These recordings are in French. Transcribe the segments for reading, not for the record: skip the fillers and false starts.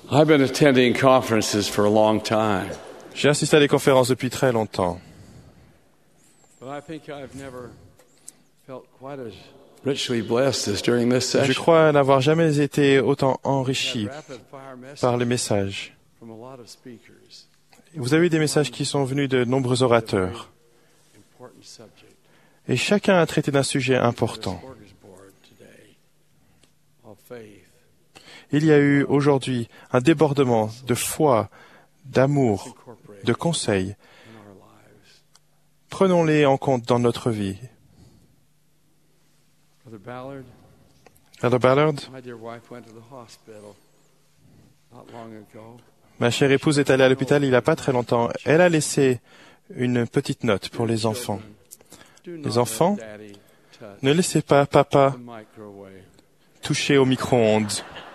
I've been attending conferences for a long time, J'ai assisté à des conférences depuis très longtemps, but I think I've never felt quite as richly blessed as during this je session. crois n'avoir jamais été autant enrichi Rapid fire message par les messages. from a lot of speakers. Vous avez eu des messages qui sont venus de nombreux orateurs, Important subject. et chacun a traité d'un sujet important. Smorgasbord today of faith. Il y a eu aujourd'hui un débordement de foi, d'amour, de conseils. In our lives. Prenons-les en compte dans notre vie. Brother Ballard, Elder Ballard, my dear wife went to the hospital not long ago. ma chère épouse est allée à l'hôpital il n'y a pas très longtemps. Elle a laissé une petite note pour les enfants. Les enfants, Daddy touch ne laissez pas papa the microwave. toucher au micro-ondes.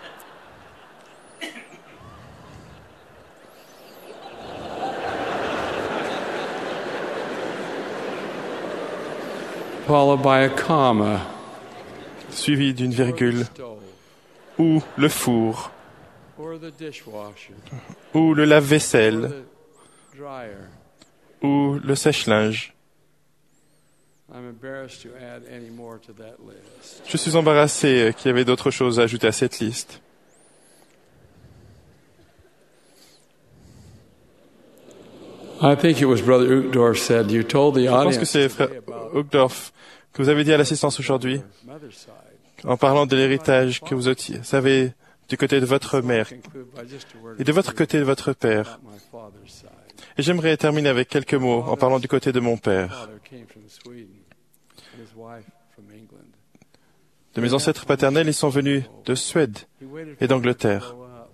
Followed by a comma. Suivi d'une Or the virgule, stove, ou le four, or the dishwasher, ou le or lave-vaisselle, the dryer. ou le sèche-linge. I'm embarrassed to add any more to that list. Je suis embarrassé qu'il y avait d'autres choses à ajouter à cette liste. I think it was Brother Uchtdorf said, you told the Je pense audience que c'est frère today about Uchtdorf que vous avez dit à l'assistance aujourd'hui, your mother's side. en parlant de l'héritage que vous avez du côté de votre mère Conclude by just a word et de votre côté de votre père. about my father's side. Et j'aimerais terminer avec quelques mots en parlant du côté de mon père. Father came from Sweden, and his wife from England. De mes ancêtres paternels, ils sont venus de Suède He waited et for her d'Angleterre. to grow up,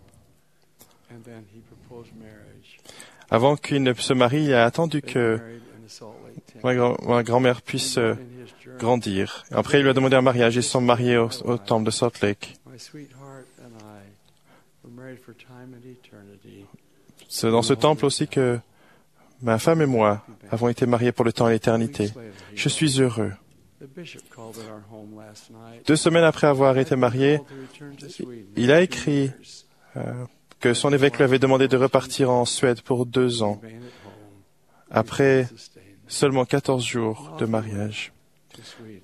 and then he proposed marriage. Avant qu'il ne se marie, il a attendu They que married in the Salt Lake Temple. ma grand-mère puisse In his journey, grandir. Après, il lui a demandé un mariage. Ils se sont mariés au temple de Salt Lake. my sweetheart and I were married for time and eternity. C'est dans ce temple aussi que ma femme et moi avons été mariés pour le temps et l'éternité. Weeks later, he Je suis heureux. The bishop called at our home last night. 2 semaines après avoir été marié, Called to return to Sweden il a for 2 écrit years. que son évêque lui avait demandé de repartir en Suède pour 2 ans, Remain at home. après Sustained seulement 14 jours de mariage. to Sweden.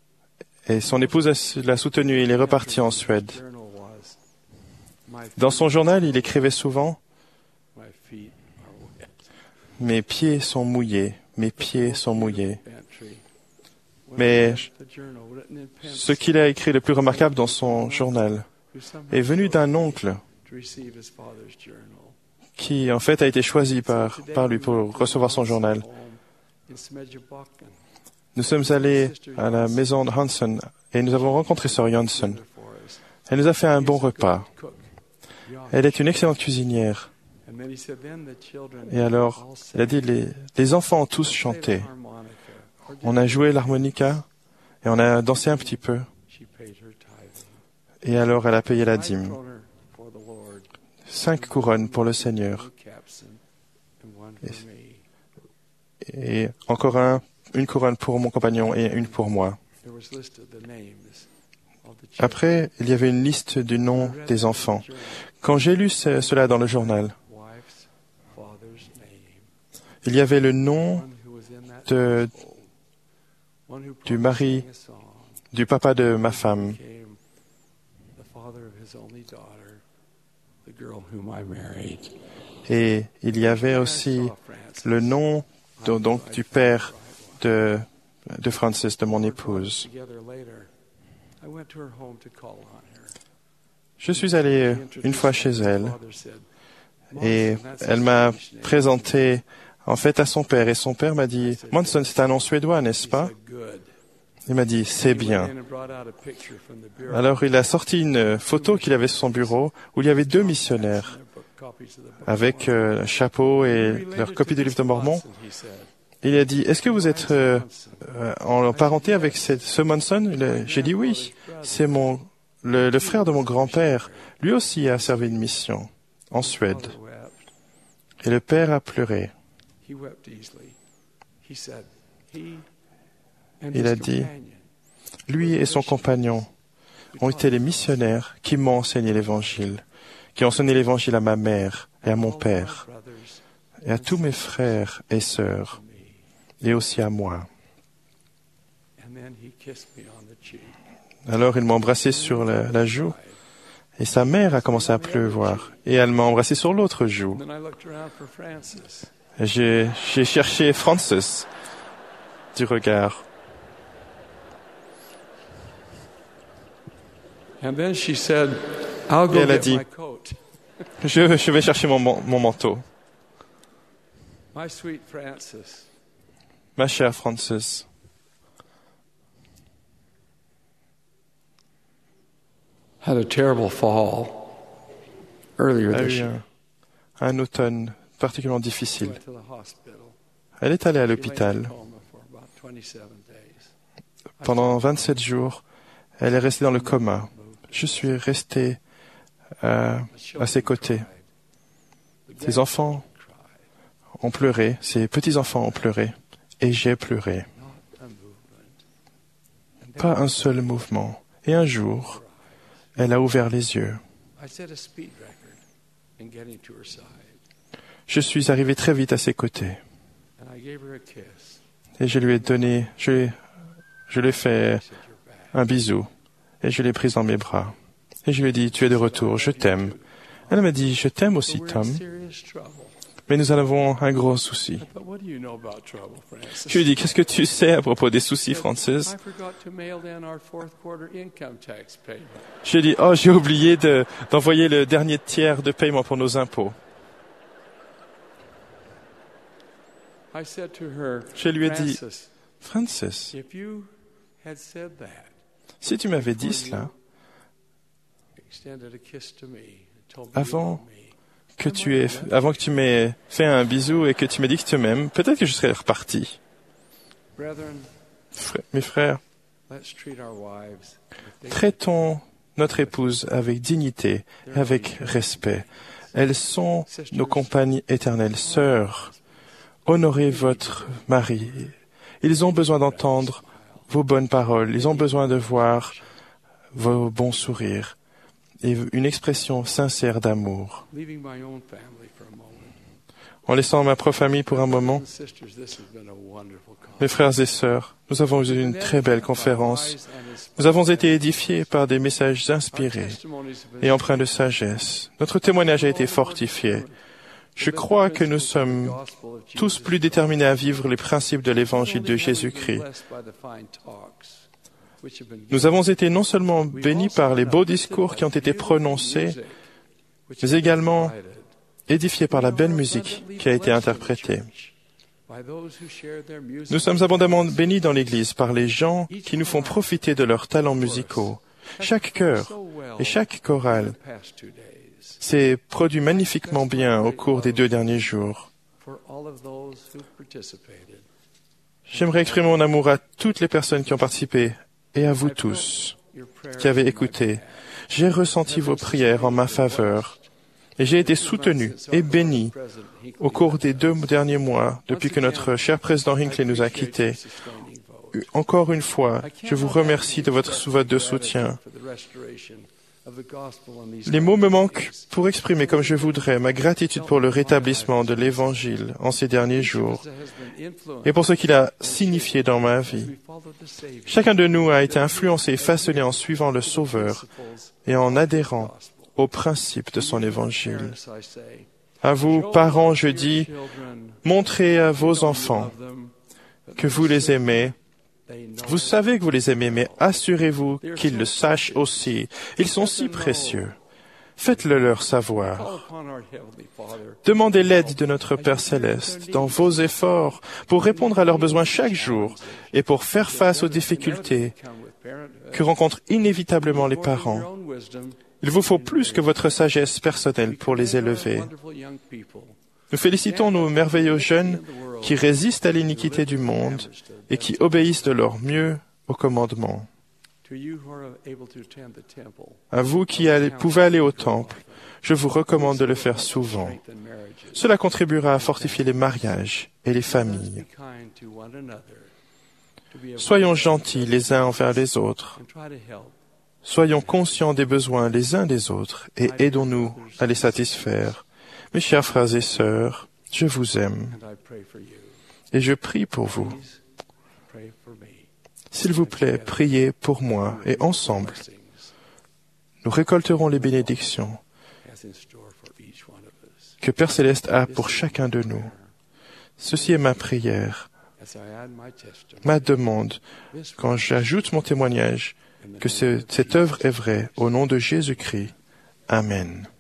Et son épouse l'a soutenu et il est reparti en Suède. Journal was, my Dans son feet- journal, il écrivait souvent my feet are wet. « Mes pieds sont mouillés, mes pieds sont mouillés ». Entry. When Mais I read the journal written in pencil, ce qu'il a écrit le plus remarquable dans son journal who somehow est venu chose d'un oncle to receive his father's journal. qui, en fait, a été choisi par lui pour recevoir son journal. In Smedjebacken, Nous sommes allés à la maison de Hansen et nous avons rencontré Sœur Janssen. for us. Elle nous a fait un bon repas. Cook. Elle est une excellente cuisinière. And then he said, then the children Et alors, all il a dit, les enfants ont tous played chanté. the harmonica, or did On a joué l'harmonica et on a dansé un petit peu. she paid her tithing. Et alors, elle a payé la 5 dîme. kroner for the Lord, 5 couronnes pour le Seigneur. one capson, and one for me. Et encore une couronne pour mon compagnon et une pour moi. There was listed the names of the children. Après, il y avait une liste du nom des enfants. Quand j'ai lu cela dans le journal, Wife's father's name. il y avait le nom One who was in that de, household. One who du promised mari to sing a song. du papa de ma femme. Became the father of his only daughter, the girl whom I married. Et il y avait aussi le nom donc du père de Francis, de mon épouse. Together later, I went to her home to call on her. Je suis allé une fois chez elle Father said, et "Monson, that's a elle m'a Swedish name." présenté en fait à son père et son père m'a dit « Monson, c'est un nom suédois, n'est-ce He pas said, "Good." » Il m'a dit « C'est He went bien in and brought out a picture from the ». bureau. Alors il a sorti une photo qu'il avait sur son bureau où il y avait 2 missionnaires Copies of the Book of avec Mormon. chapeau et Related leur to copie du this livre de Mormon. Monson, he said. Il a dit « Est-ce que vous êtes en parenté avec ce Monson ?» J'ai dit « Oui, c'est le frère de mon grand-père. Lui aussi a servi une mission en Suède. Father wept. Et le père a pleuré. He wept easily. He said, he and Il his a dit, companion lui et son compagnon ont été les missionnaires qui m'ont enseigné l'Évangile, qui ont enseigné l'Évangile à ma mère et à mon père, et à tous mes frères et sœurs, et aussi à moi. Alors il m'a embrassé sur la joue, et sa mère a commencé à pleuvoir, et elle m'a embrassé sur l'autre joue. Et j'ai cherché Frances du regard. Et elle a dit, je vais chercher mon manteau. Ma chère Frances, had a terrible fall earlier a this eu year. un automne particulièrement difficile. Elle est allée à l'hôpital. Pendant 27 jours, elle est restée dans le coma. Je suis resté à ses côtés. Ses enfants ont pleuré, ses petits-enfants ont pleuré, et j'ai pleuré. Pas un seul mouvement. Et un jour, elle a ouvert les yeux. Je suis arrivé très vite à ses côtés. Et je lui ai donné, je lui ai fait un bisou. Et je l'ai prise dans mes bras. Et je lui ai dit, tu es de retour, je t'aime. Elle m'a dit, je t'aime aussi, Tom. Mais nous en avons un gros souci. Je lui ai dit, qu'est-ce que tu sais à propos des soucis, Frances? Je lui ai dit, oh, j'ai oublié d'envoyer le dernier tiers de paiement pour nos impôts. Je lui ai dit, Frances, si tu m'avais dit cela, avant que tu m'aies fait un bisou et que tu m'aies dit que tu m'aimes, peut-être que je serais reparti. Mes frères, traitons notre épouse avec dignité et avec respect. Elles sont nos compagnes éternelles, sœurs. Honorez votre mari. Ils ont besoin d'entendre vos bonnes paroles. Ils ont besoin de voir vos bons sourires et une expression sincère d'amour. En laissant ma propre famille pour un moment, mes frères et sœurs, nous avons eu une très belle conférence. Nous avons été édifiés par des messages inspirés et empreints de sagesse. Notre témoignage a été fortifié. Je crois que nous sommes tous plus déterminés à vivre les principes de l'Évangile de Jésus-Christ. Nous avons été non seulement bénis par les beaux discours qui ont été prononcés, mais également édifiés par la belle musique qui a été interprétée. Nous sommes abondamment bénis dans l'Église par les gens qui nous font profiter de leurs talents musicaux. Chaque chœur et chaque chorale s'est produit magnifiquement bien au cours des 2 derniers jours. J'aimerais exprimer mon amour à toutes les personnes qui ont participé et à vous tous qui avez écouté. J'ai ressenti vos prières en ma faveur et j'ai été soutenu et béni au cours des 2 derniers mois depuis que notre cher président Hinckley nous a quittés. Encore une fois, je vous remercie de votre vote de soutien. Les mots me manquent pour exprimer comme je voudrais ma gratitude pour le rétablissement de l'Évangile en ces derniers jours et pour ce qu'il a signifié dans ma vie. Chacun de nous a été influencé et façonné en suivant le Sauveur et en adhérant aux principes de son Évangile. À vous, parents, je dis, montrez à vos enfants que vous les aimez. Vous savez que vous les aimez, mais assurez-vous qu'ils le sachent aussi. Ils sont si précieux. Faites-le leur savoir. Demandez l'aide de notre Père Céleste dans vos efforts pour répondre à leurs besoins chaque jour et pour faire face aux difficultés que rencontrent inévitablement les parents. Il vous faut plus que votre sagesse personnelle pour les élever. Nous félicitons nos merveilleux jeunes qui résistent à l'iniquité du monde et qui obéissent de leur mieux aux commandements. À vous qui pouvez aller au temple, je vous recommande de le faire souvent. Cela contribuera à fortifier les mariages et les familles. Soyons gentils les uns envers les autres Soyons conscients des besoins les uns des autres et aidons-nous à les satisfaire. Mes chers frères et sœurs, je vous aime and I pray for you. et je prie pour vous. Please pray for me. S'il vous plaît, priez pour moi et ensemble, Blessings nous récolterons les bénédictions has in store for each one of us. que Père Céleste a pour chacun de nous. Ceci est ma prière, As I add my testimony, ma demande, this quand j'ajoute mon témoignage, in the que name of cette œuvre est vraie, au nom de Jésus-Christ. Amen.